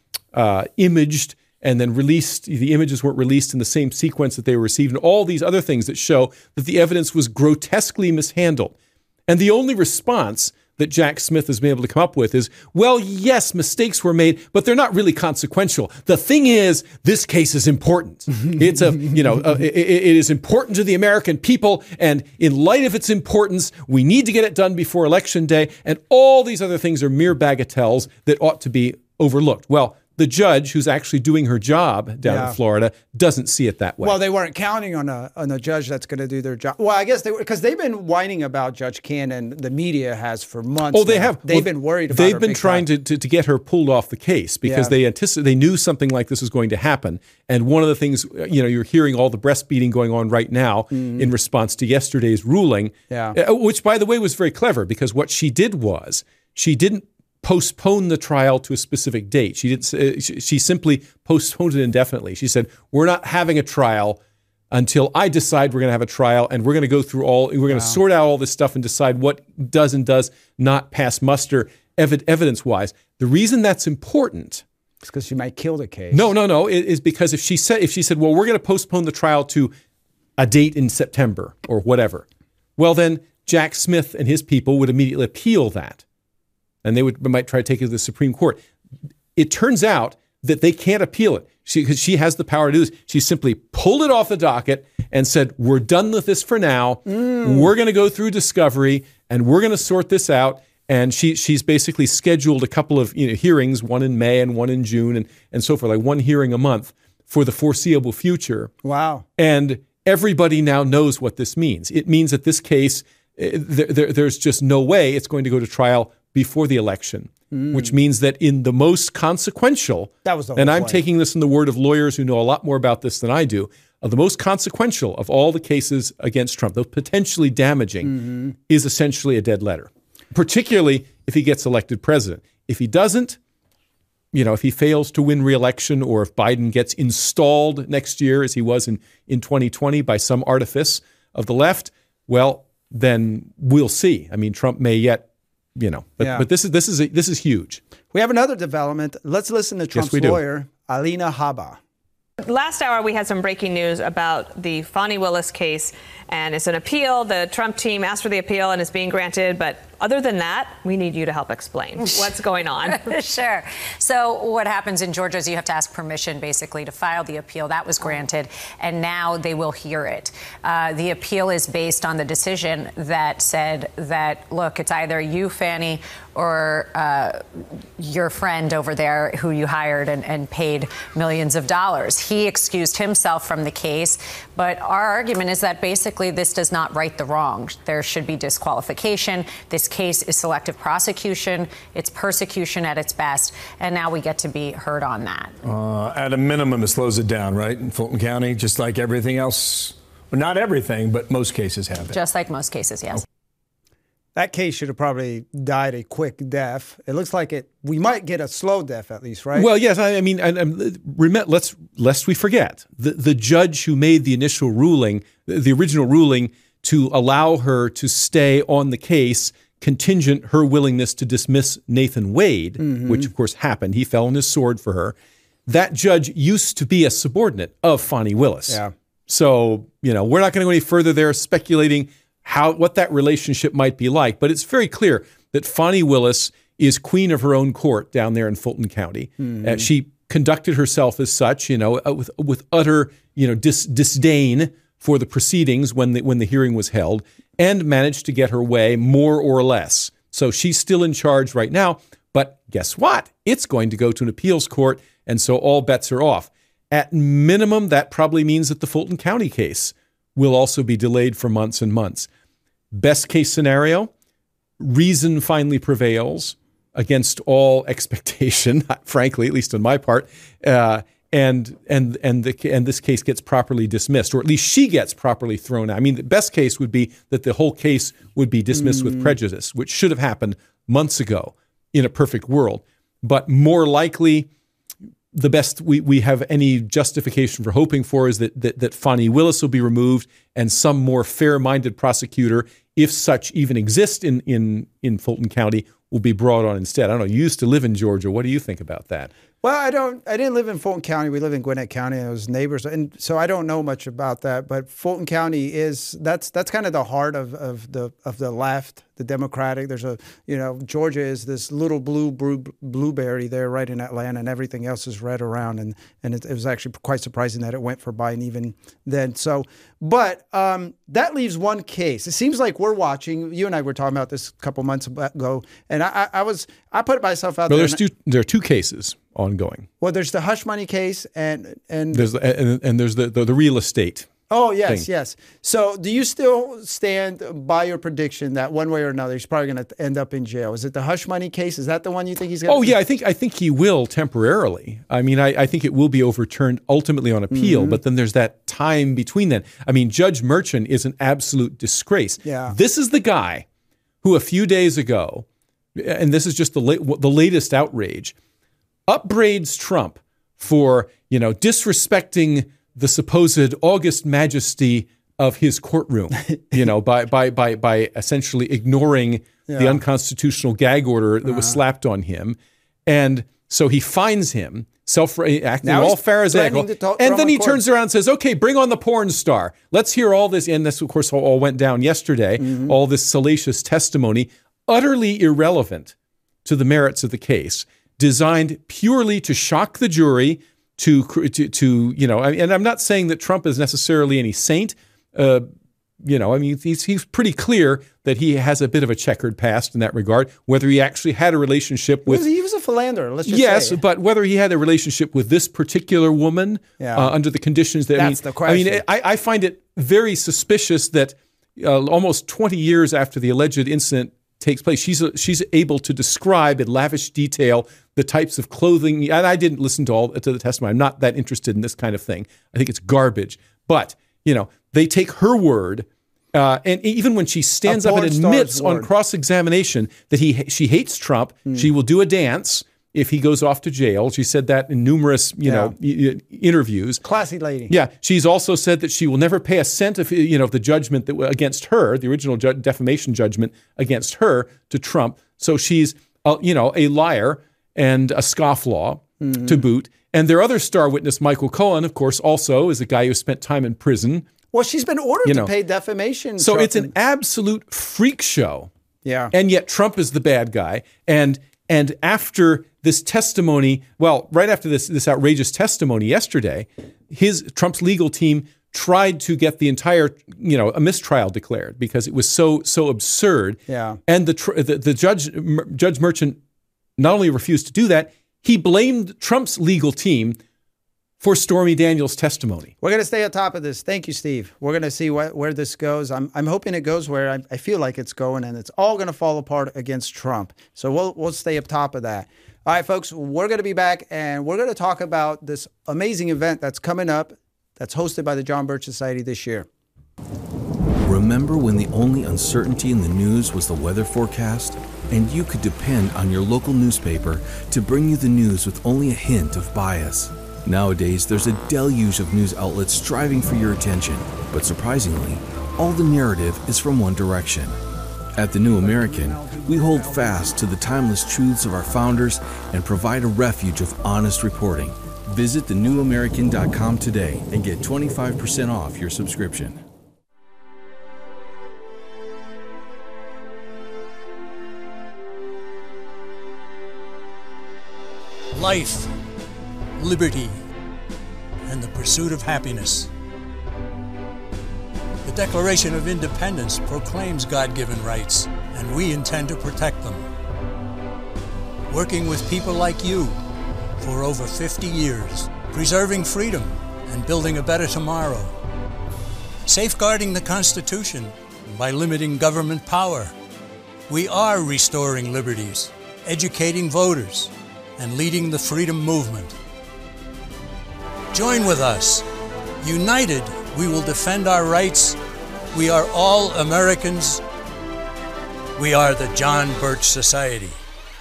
imaged and then released. The images weren't released in the same sequence that they were received, and all these other things that show that the evidence was grotesquely mishandled. And the only response that Jack Smith has been able to come up with is, well, yes, mistakes were made, but they're not really consequential. The thing is, this case is important. It is important to the American people, and in light of its importance, we need to get it done before Election Day, and all these other things are mere bagatelles that ought to be overlooked. Well, the judge, who's actually doing her job down in Florida, doesn't see it that way. Well, they weren't counting on a judge that's going to do their job. Well, I guess because they've been whining about Judge Cannon. The media has for months. Oh, they have. They've been worried about. They've been trying to get her pulled off the case because they knew something like this was going to happen. And one of the things, you're hearing all the breastbeating going on right now in response to yesterday's ruling, which, by the way, was very clever because what she did was she didn't postpone the trial to a specific date. She simply postponed it indefinitely. She said, we're not having a trial until I decide we're going to have a trial, and we're going to go through we're going to sort out all this stuff and decide what does and does not pass muster evidence-wise. The reason that's important is because she might kill the case. No. It is because if she said, well, we're going to postpone the trial to a date in September or whatever, well, then Jack Smith and his people would immediately appeal that. And they might try to take it to the Supreme Court. It turns out that they can't appeal it because she has the power to do this. She simply pulled it off the docket and said, we're done with this for now. We're going to go through discovery and we're going to sort this out. And she's basically scheduled a couple of hearings, one in May and one in June and so forth, like one hearing a month for the foreseeable future. Wow. And everybody now knows what this means. It means that this case, there's just no way it's going to go to trial before the election, which means that in the most consequential, and I'm taking this in the word of lawyers who know a lot more about this than I do, the most consequential of all the cases against Trump, the potentially damaging, is essentially a dead letter, particularly if he gets elected president. If he doesn't, if he fails to win re-election or if Biden gets installed next year, as he was in 2020 by some artifice of the left, well, then we'll see. I mean, Trump may yet but this is huge. We have another development. Let's listen to Trump's lawyer, Alina Habba. Last hour, we had some breaking news about the Fani Willis case, and it's an appeal. The Trump team asked for the appeal, and it's being granted. But other than that, we need you to help explain what's going on. Sure. So what happens in Georgia is you have to ask permission, basically, to file the appeal. That was granted, and now they will hear it. The appeal is based on the decision that said that, look, it's either you, Fani, or your friend over there who you hired and paid millions of dollars. He excused himself from the case, but our argument is that basically this does not right the wrong. There should be disqualification. This case is selective prosecution. It's persecution at its best, and now we get to be heard on that. At a minimum, it slows it down, right, in Fulton County, just like everything else. Well, not everything, but most cases have it. Just like most cases, yes. That case should have probably died a quick death. It looks like we might get a slow death at least, right? Well, yes. I mean, lest we forget, the judge who made the initial ruling, the original ruling to allow her to stay on the case contingent her willingness to dismiss Nathan Wade, which of course happened. He fell on his sword for her. That judge used to be a subordinate of Fani Willis. Yeah. So, we're not going to go any further there speculating what that relationship might be like. But it's very clear that Fani Willis is queen of her own court down there in Fulton County. She conducted herself as such, with utter, disdain for the proceedings when the hearing was held, and managed to get her way more or less. So she's still in charge right now. But guess what? It's going to go to an appeals court, and so all bets are off. At minimum, that probably means that the Fulton County case will also be delayed for months and months. Best case scenario, reason finally prevails against all expectation, frankly, at least on my part, and this case gets properly dismissed, or at least she gets properly thrown out. I mean, the best case would be that the whole case would be dismissed with prejudice, which should have happened months ago in a perfect world. But more likely, the best we have any justification for hoping for is that Fani Willis will be removed and some more fair-minded prosecutor, if such even exists in Fulton County, will be brought on instead. I don't know. You used to live in Georgia. What do you think about that? Well, I didn't live in Fulton County. We live in Gwinnett County, and it was neighbors, and so I don't know much about that. But Fulton County that's kind of the heart of the left, the Democratic. There's Georgia is this little blueberry there right in Atlanta, and everything else is red around, and it was actually quite surprising that it went for Biden even then. So, but that leaves one case. It seems like we're watching. You and I were talking about this a couple months ago, and I put myself out there. There are two cases ongoing. Well, there's the hush money case, and there's the real estate. Oh, yes, thing. Yes. So do you still stand by your prediction that one way or another he's probably going to end up in jail? Is it the hush money case? Is that the one you think he's going to? Oh, yeah, I think he will temporarily. I mean, I think it will be overturned ultimately on appeal, but then there's that time between then. I mean, Judge Merchan is an absolute disgrace. Yeah. This is the guy who a few days ago, and this is just the latest outrage, upbraids Trump for, disrespecting the supposed august majesty of his courtroom, by essentially ignoring the unconstitutional gag order that was slapped on him. And so he fines him, acting all pharisaical. And then he turns around and says, okay, bring on the porn star. Let's hear all this. And this, of course, all went down yesterday, all this salacious testimony, utterly irrelevant to the merits of the case, designed purely to shock the jury, and I'm not saying that Trump is necessarily any saint. He's pretty clear that he has a bit of a checkered past in that regard. Whether he actually had a relationship with, he was a philanderer. Let's just say. But whether he had a relationship with this particular woman under the conditions that's the question. I find it very suspicious that almost 20 years after the alleged incident takes place, she's able to describe in lavish detail the types of clothing. And I didn't listen to the testimony. I'm not that interested in this kind of thing. I think it's garbage. But they take her word, and even when she stands up and admits on cross-examination that she hates Trump, she will do a dance if he goes off to jail. She said that in numerous interviews. Classy lady. Yeah, she's also said that she will never pay a cent of the judgment that against her, the original defamation judgment against her, to Trump. So she's a liar and a scofflaw to boot. And their other star witness, Michael Cohen, of course, also is a guy who spent time in prison. Well, she's been ordered to pay defamation. So it's an absolute freak show. Yeah. And yet Trump is the bad guy. And after this testimony, right after this outrageous testimony yesterday, Trump's legal team tried to get the entire, a mistrial declared because it was so absurd. Yeah. And the Judge Merchan not only refused to do that, he blamed Trump's legal team for Stormy Daniels' testimony. We're going to stay on top of this. Thank you, Steve. We're going to see where this goes. I'm hoping it goes where I feel like it's going, and it's all going to fall apart against Trump. So we'll stay up top of that. All right, folks, we're going to be back, and we're going to talk about this amazing event that's coming up that's hosted by the John Birch Society this year. Remember when the only uncertainty in the news was the weather forecast? And you could depend on your local newspaper to bring you the news with only a hint of bias. Nowadays, there's a deluge of news outlets striving for your attention, but surprisingly, all the narrative is from one direction. At The New American, we hold fast to the timeless truths of our founders and provide a refuge of honest reporting. Visit thenewamerican.com today and get 25% off your subscription. Life, liberty, and the pursuit of happiness. The Declaration of Independence proclaims God-given rights, and we intend to protect them. Working with people like you for over 50 years, preserving freedom and building a better tomorrow. Safeguarding the Constitution by limiting government power. We are restoring liberties, educating voters, and leading the freedom movement. Join with us. United, we will defend our rights. We are all Americans. We are the John Birch Society.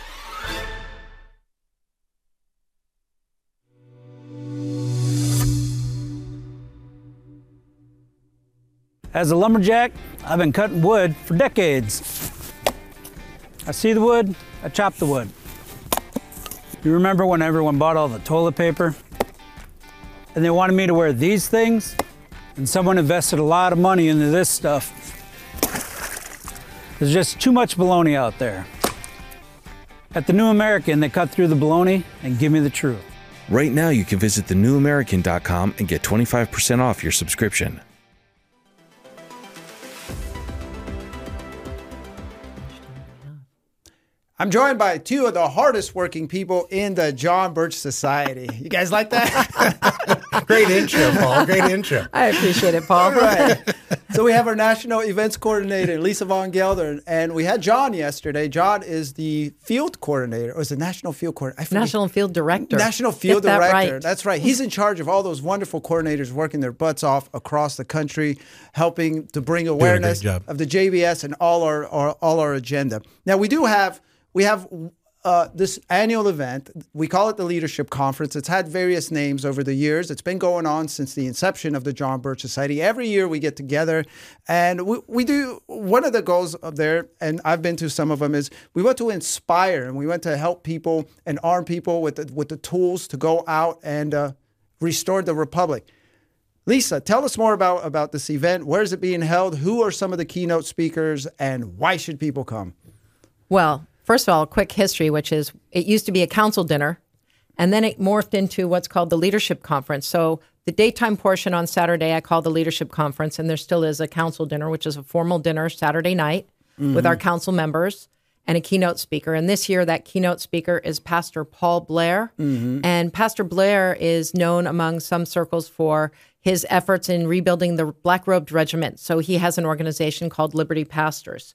As a lumberjack, I've been cutting wood for decades. I see the wood, I chop the wood. You remember when everyone bought all the toilet paper? And they wanted me to wear these things? And someone invested a lot of money into this stuff. There's just too much baloney out there. At The New American, they cut through the baloney and give me the truth. Right now, you can visit thenewamerican.com and get 25% off your subscription. I'm joined by two of the hardest working people in the John Birch Society. You guys like that? Great intro, Paul. Great intro. I appreciate it, Paul. All right. So we have our national events coordinator, Lisa Von Gelder, and we had John yesterday. John is the field coordinator, or is it national field coordinator? National field director. National field Get director. that right. That's right. He's in charge of all those wonderful coordinators working their butts off across the country, helping to bring awareness of the JBS and all our agenda. Now we have this annual event. We call it the Leadership Conference. It's had various names over the years. It's been going on since the inception of the John Birch Society. Every year we get together and we do, one of the goals of there, and I've been to some of them, is we want to inspire and we want to help people and arm people with the tools to go out and restore the Republic. Lisa, tell us more about this event. Where is it being held? Who are some of the keynote speakers and why should people come? Well, first of all, a quick history, which is it used to be a council dinner, and then it morphed into what's called the Leadership Conference. So the daytime portion on Saturday I call the Leadership Conference, and there still is a council dinner, which is a formal dinner Saturday night with our council members and a keynote speaker. And this year that keynote speaker is Pastor Paul Blair. And Pastor Blair is known among some circles for his efforts in rebuilding the Black-Robed Regiment. So he has an organization called Liberty Pastors.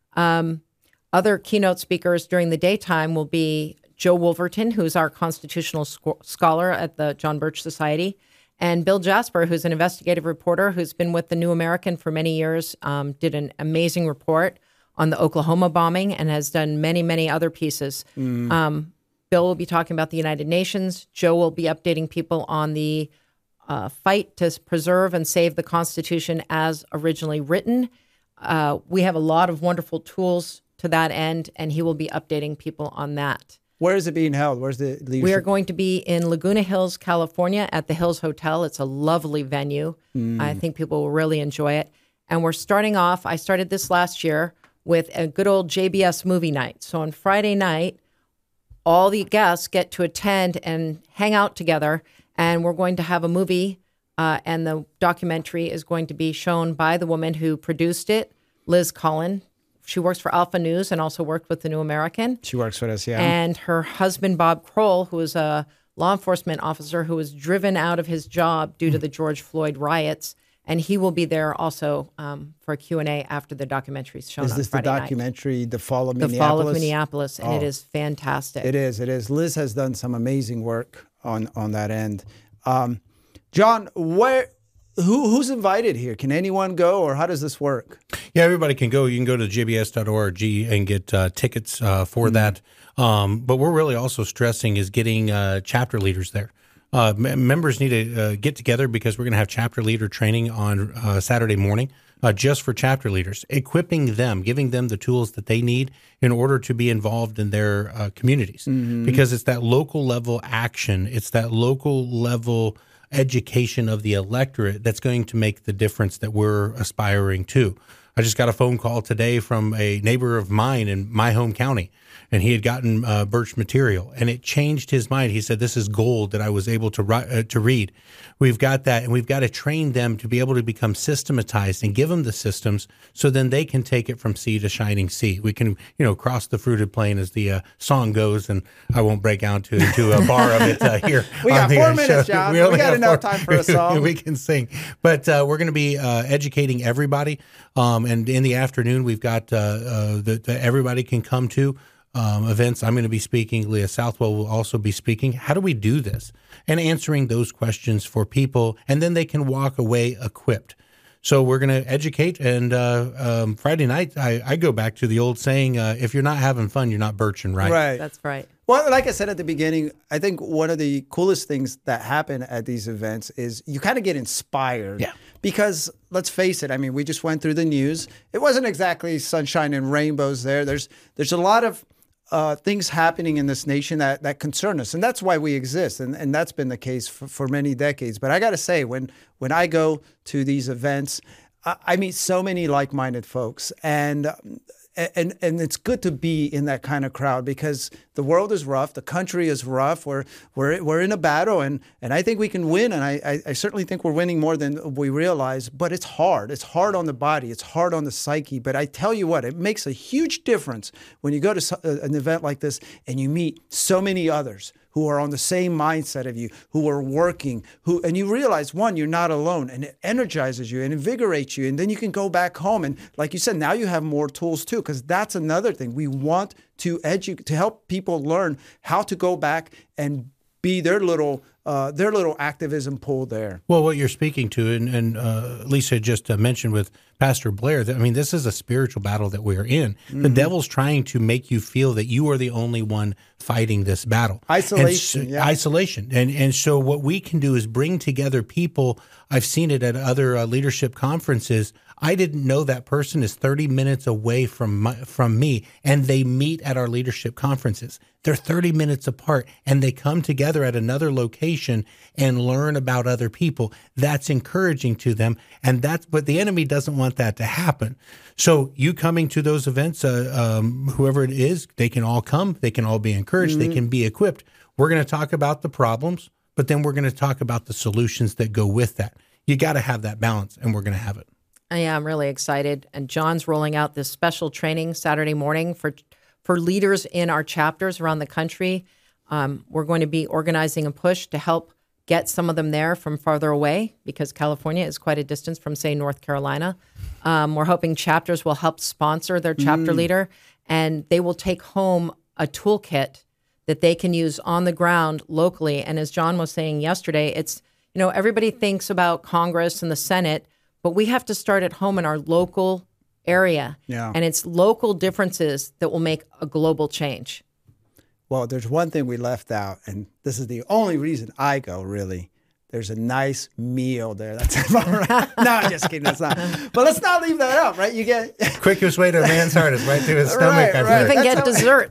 Other keynote speakers during the daytime will be Joe Wolverton, who's our constitutional scholar at the John Birch Society, and Bill Jasper, who's an investigative reporter who's been with the New American for many years, did an amazing report on the Oklahoma bombing and has done many, many other pieces. Bill will be talking about the United Nations. Joe will be updating people on the fight to preserve and save the Constitution as originally written. We have a lot of wonderful tools to that end, and he will be updating people on that. Where is it being held? Where's the leadership? We are going to be in Laguna Hills, California at the Hills Hotel. It's a lovely venue. I think people will really enjoy it. And we're starting off, I started this last year, with a good old JBS movie night. So on Friday night, all the guests get to attend and hang out together, and we're going to have a movie, and the documentary is going to be shown by the woman who produced it, Liz Collin. She works for Alpha News and also worked with the New American. She works with us, yeah. And her husband, Bob Kroll, who is a law enforcement officer who was driven out of his job due to the George Floyd riots. And he will be there also for a Q&A after the documentary is shown on Friday night. Is this the documentary, The Fall of Minneapolis? The Fall of Minneapolis, and it is fantastic. It is. Liz has done some amazing work on that end. John, who's invited here? Can anyone go, or how does this work? Yeah, everybody can go. You can go to jbs.org and get tickets for that. But we're really also stressing is getting chapter leaders there. Members need to get together because we're going to have chapter leader training on Saturday morning just for chapter leaders, equipping them, giving them the tools that they need in order to be involved in their communities. Because it's that local level action, it's that local level education of the electorate that's going to make the difference that we're aspiring to. I just got a phone call today from a neighbor of mine in my home county, and he had gotten birch material, and it changed his mind. He said, this is gold that I was able to read. We've got that, and we've got to train them to be able to become systematized and give them the systems so then they can take it from sea to shining sea. We can, cross the fruited plain as the song goes, and I won't break out to a bar of it here. We got 4 minutes, John. We got enough time for a song. We can sing. But we're going to be educating everybody. And in the afternoon, we've got everybody can come to events. I'm going to be speaking. Leah Southwell will also be speaking. How do we do this? And answering those questions for people, and then they can walk away equipped. So we're going to educate. And Friday night, I go back to the old saying, if you're not having fun, you're not birching, right? Right. That's right. Well, like I said at the beginning, I think one of the coolest things that happen at these events is you kind of get inspired. Yeah. Because let's face it, I mean, we just went through the news. It wasn't exactly sunshine and rainbows there. There's a lot of things happening in this nation that concern us. And that's why we exist. And that's been the case for many decades. But I got to say, when I go to these events, I meet so many like-minded folks. And it's good to be in that kind of crowd because the world is rough, the country is rough. We're in a battle, and I think we can win. And I certainly think we're winning more than we realize. But it's hard. It's hard on the body. It's hard on the psyche. But I tell you what, it makes a huge difference when you go to an event like this and you meet so many others who are on the same mindset of you, who are working, and you realize, one, you're not alone, and it energizes you and invigorates you, and then you can go back home. And like you said, now you have more tools too, because that's another thing. We want to help people learn how to go back and be their little activism pool there. Well, what you're speaking to, and Lisa just mentioned with Pastor Blair, that, I mean, this is a spiritual battle that we're in. The devil's trying to make you feel that you are the only one fighting this battle. Isolation. Isolation. And so what we can do is bring together people. I've seen it at other leadership conferences. I didn't know that person is 30 minutes away from me, and they meet at our leadership conferences. They're 30 minutes apart, and they come together at another location and learn about other people. That's encouraging to them, but the enemy doesn't want that to happen. So you coming to those events, whoever it is, they can all come. They can all be encouraged. They can be equipped. We're going to talk about the problems, but then we're going to talk about the solutions that go with that. You got to have that balance, and we're going to have it. Yeah, I'm really excited. And John's rolling out this special training Saturday morning for leaders in our chapters around the country. We're going to be organizing a push to help get some of them there from farther away because California is quite a distance from, say, North Carolina. We're hoping chapters will help sponsor their chapter leader, and they will take home a toolkit that they can use on the ground locally. And as John was saying yesterday, it's, everybody thinks about Congress and the Senate, but we have to start at home in our local area. Yeah. And it's local differences that will make a global change. Well, there's one thing we left out, and this is the only reason I go, really. There's a nice meal there. That's no, I'm just kidding. That's not. But let's not leave that out, right? You get quickest way to a man's heart is right to his stomach. Right. You can get dessert.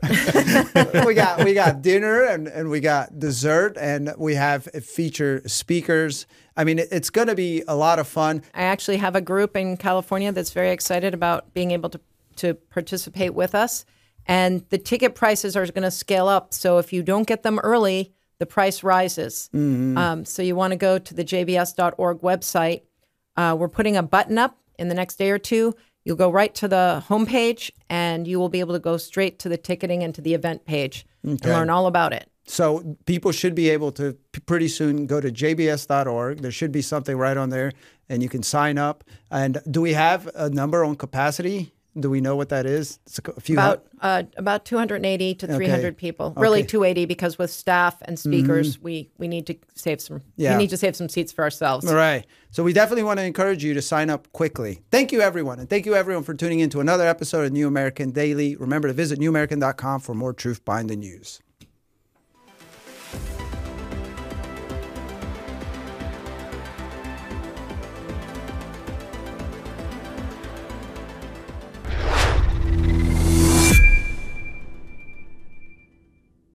we got dinner and we got dessert, and we have feature speakers. I mean, it's going to be a lot of fun. I actually have a group in California that's very excited about being able to participate with us, and the ticket prices are going to scale up. So if you don't get them early, the price rises. So you want to go to the jbs.org website. We're putting a button up in the next day or two. You'll go right to the homepage, and you will be able to go straight to the ticketing and to the event page and learn all about it. So people should be able to pretty soon go to jbs.org. There should be something right on there, and you can sign up. And do we have a number on capacity? Do we know what that is? It's a few about 280 to 300 people. Really 280 because with staff and speakers, we need to save some. We need to save some seats for ourselves. All right. So we definitely want to encourage you to sign up quickly. Thank you, everyone, and thank you everyone for tuning in to another episode of New American Daily. Remember to visit newamerican.com for more truth behind the news.